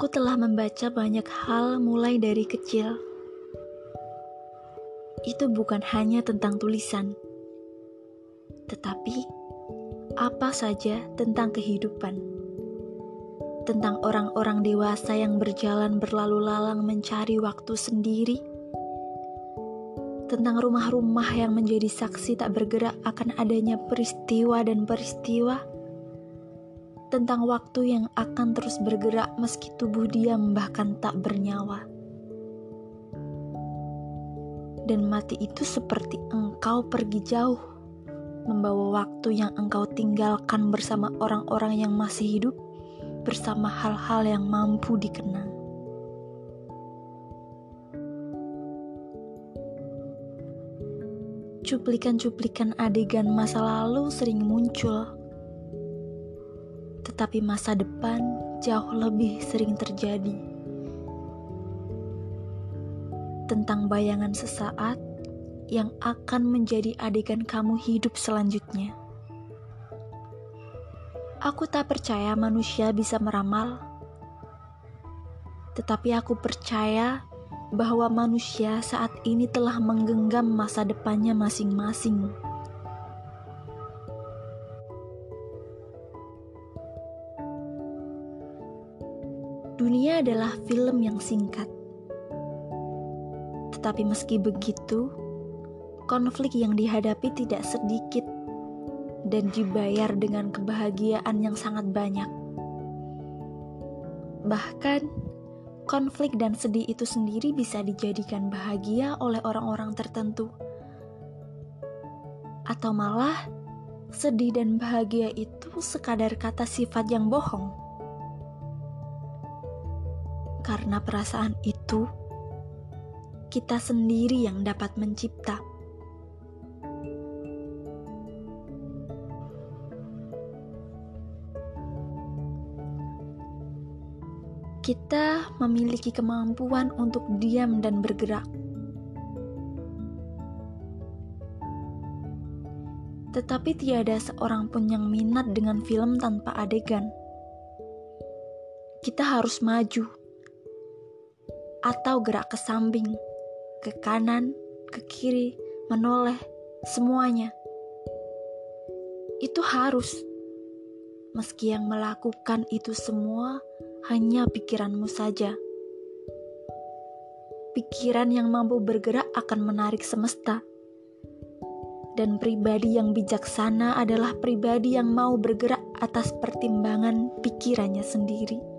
Aku telah membaca banyak hal mulai dari kecil. Itu bukan hanya tentang tulisan, tetapi apa saja tentang kehidupan. Tentang orang-orang dewasa yang berjalan berlalu lalang mencari waktu sendiri. Tentang rumah-rumah yang menjadi saksi tak bergerak akan adanya peristiwa dan peristiwa. Tentang waktu yang akan terus bergerak meski tubuh diam bahkan tak bernyawa. Dan mati itu seperti engkau pergi jauh, membawa waktu yang engkau tinggalkan bersama orang-orang yang masih hidup, bersama hal-hal yang mampu dikenang. Cuplikan-cuplikan adegan masa lalu sering muncul, tetapi masa depan jauh lebih sering terjadi. Tentang bayangan sesaat yang akan menjadi adegan kamu hidup selanjutnya. Aku tak percaya manusia bisa meramal, tetapi aku percaya bahwa manusia saat ini telah menggenggam masa depannya masing-masing. Dunia adalah film yang singkat. Tetapi meski begitu, konflik yang dihadapi tidak sedikit dan dibayar dengan kebahagiaan yang sangat banyak. Bahkan, konflik dan sedih itu sendiri bisa dijadikan bahagia oleh orang-orang tertentu. Atau malah, sedih dan bahagia itu sekadar kata sifat yang bohong. Karena perasaan itu, kita sendiri yang dapat mencipta. Kita memiliki kemampuan untuk diam dan bergerak. Tetapi tiada seorang pun yang minat dengan film tanpa adegan. Kita harus maju, atau gerak ke samping, ke kanan, ke kiri, menoleh, semuanya. Itu harus, meski yang melakukan itu semua hanya pikiranmu saja. Pikiran yang mampu bergerak akan menarik semesta. Dan pribadi yang bijaksana adalah pribadi yang mau bergerak atas pertimbangan pikirannya sendiri.